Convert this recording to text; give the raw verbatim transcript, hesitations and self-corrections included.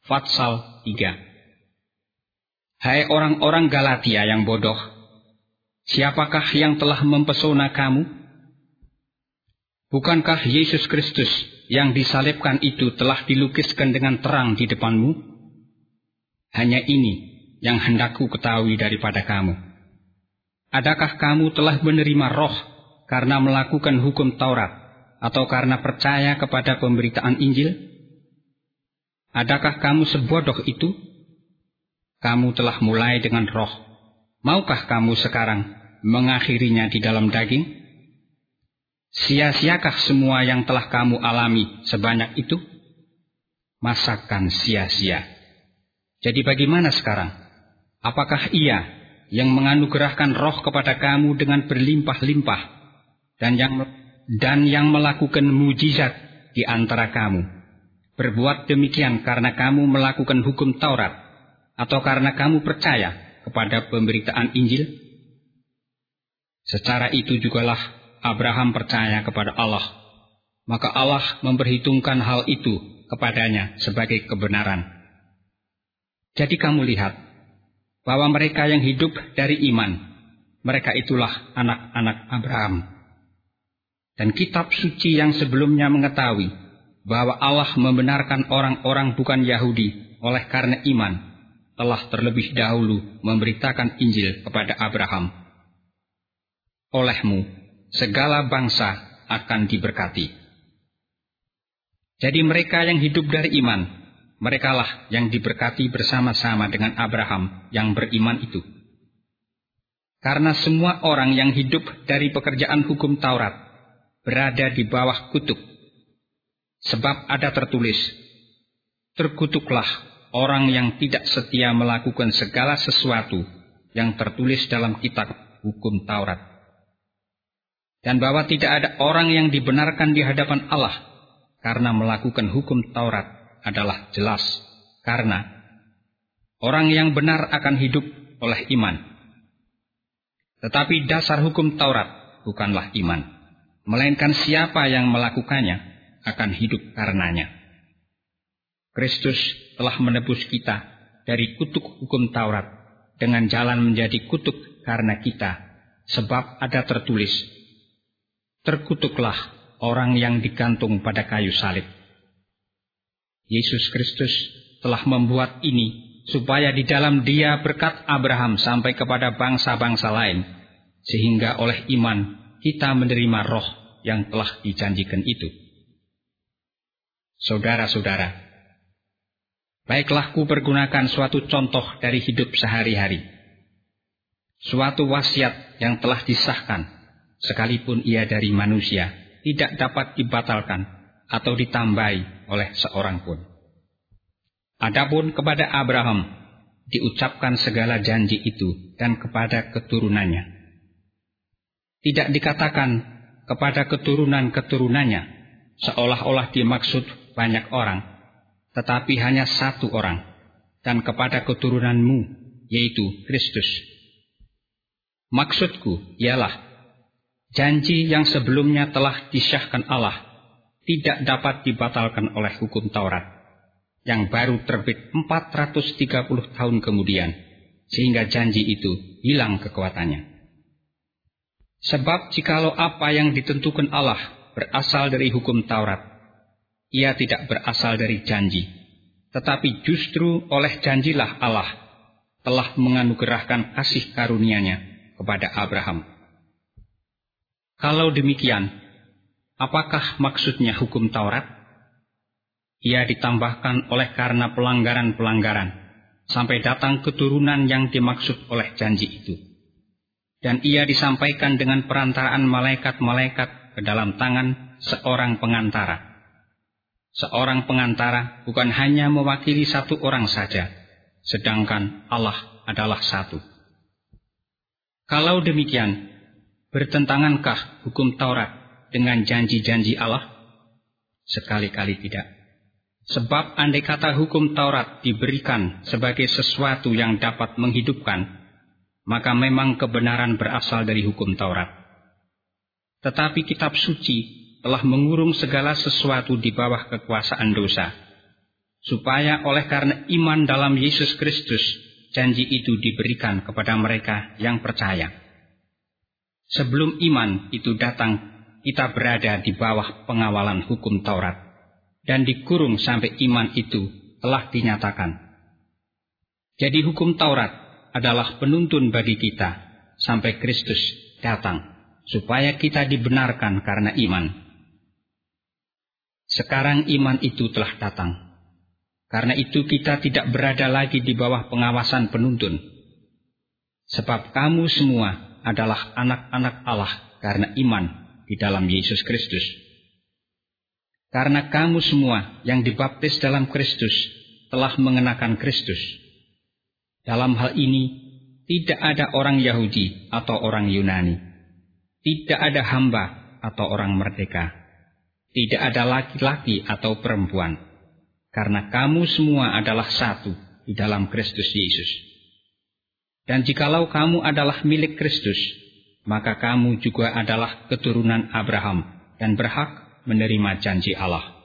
Fatsal tiga. Hai orang-orang Galatia yang bodoh, siapakah yang telah mempesona kamu? Bukankah Yesus Kristus yang disalibkan itu telah dilukiskan dengan terang di depanmu? Hanya ini yang hendakku ketahui daripada kamu. Adakah kamu telah menerima roh karena melakukan hukum Taurat, atau karena percaya kepada pemberitaan Injil? Adakah kamu sebodoh itu? Kamu telah mulai dengan roh. Maukah kamu sekarang mengakhirinya di dalam daging? Sia-siakah semua yang telah kamu alami sebanyak itu? Masakan sia-sia. Jadi bagaimana sekarang? Apakah Ia yang menganugerahkan roh kepada kamu dengan berlimpah-limpah dan yang dan yang melakukan mujizat di antara kamu berbuat demikian karena kamu melakukan hukum Taurat, atau karena kamu percaya kepada pemberitaan Injil? Secara itu jugalah Abraham percaya kepada Allah, maka Allah memperhitungkan hal itu kepadanya sebagai kebenaran. Jadi kamu lihat bahwa mereka yang hidup dari iman, mereka itulah anak-anak Abraham. Dan kitab suci yang sebelumnya mengetahui bahwa Allah membenarkan orang-orang bukan Yahudi oleh karena iman, telah terlebih dahulu memberitakan Injil kepada Abraham. Olehmu, segala bangsa akan diberkati. Jadi mereka yang hidup dari iman, merekalah yang diberkati bersama-sama dengan Abraham yang beriman itu. Karena semua orang yang hidup dari pekerjaan hukum Taurat berada di bawah kutuk. Sebab ada tertulis, terkutuklah orang yang tidak setia melakukan segala sesuatu yang tertulis dalam kitab hukum Taurat. Dan bahwa tidak ada orang yang dibenarkan di hadapan Allah karena melakukan hukum Taurat adalah jelas, karena orang yang benar akan hidup oleh iman. Tetapi dasar hukum Taurat bukanlah iman, melainkan siapa yang melakukannya akan hidup karenanya. Kristus telah menebus kita dari kutuk hukum Taurat dengan jalan menjadi kutuk karena kita, sebab ada tertulis, terkutuklah orang yang digantung pada kayu salib. Yesus Kristus telah membuat ini supaya di dalam Dia berkat Abraham sampai kepada bangsa-bangsa lain, sehingga oleh iman kita menerima roh yang telah dijanjikan itu. Saudara-saudara, baiklah ku pergunakan suatu contoh dari hidup sehari-hari. Suatu wasiat yang telah disahkan, sekalipun ia dari manusia, tidak dapat dibatalkan atau ditambahi oleh seorang pun. Adapun kepada Abraham, diucapkan segala janji itu dan kepada keturunannya. Tidak dikatakan kepada keturunan-keturunannya, seolah-olah dimaksud banyak orang, tetapi hanya satu orang, dan kepada keturunanmu, yaitu Kristus. Maksudku ialah, janji yang sebelumnya telah disyahkan Allah, tidak dapat dibatalkan oleh hukum Taurat, yang baru terbit empat ratus tiga puluh tahun kemudian, sehingga janji itu hilang kekuatannya. Sebab jikalau apa yang ditentukan Allah berasal dari hukum Taurat, ia tidak berasal dari janji, tetapi justru oleh janjilah Allah telah menganugerahkan kasih karunia-Nya kepada Abraham. Kalau demikian, apakah maksudnya hukum Taurat? Ia ditambahkan oleh karena pelanggaran-pelanggaran, sampai datang keturunan yang dimaksud oleh janji itu. Dan ia disampaikan dengan perantaraan malaikat-malaikat ke dalam tangan seorang pengantara. Seorang pengantara bukan hanya mewakili satu orang saja, sedangkan Allah adalah satu. Kalau demikian, bertentangankah hukum Taurat dengan janji-janji Allah? Sekali-kali tidak. Sebab andai kata hukum Taurat diberikan sebagai sesuatu yang dapat menghidupkan, maka memang kebenaran berasal dari hukum Taurat. Tetapi kitab suci telah mengurung segala sesuatu di bawah kekuasaan dosa, supaya oleh karena iman dalam Yesus Kristus, janji itu diberikan kepada mereka yang percaya. Sebelum iman itu datang, kita berada di bawah pengawalan hukum Taurat, dan dikurung sampai iman itu telah dinyatakan. Jadi hukum Taurat adalah penuntun bagi kita sampai Kristus datang, supaya kita dibenarkan karena iman. Sekarang iman itu telah datang. Karena itu kita tidak berada lagi di bawah pengawasan penuntun. Sebab kamu semua adalah anak-anak Allah karena iman di dalam Yesus Kristus. Karena kamu semua yang dibaptis dalam Kristus telah mengenakan Kristus. Dalam hal ini, tidak ada orang Yahudi atau orang Yunani. Tidak ada hamba atau orang merdeka. Tidak ada laki-laki atau perempuan. Karena kamu semua adalah satu di dalam Kristus Yesus. Dan jikalau kamu adalah milik Kristus, maka kamu juga adalah keturunan Abraham dan berhak menerima janji Allah.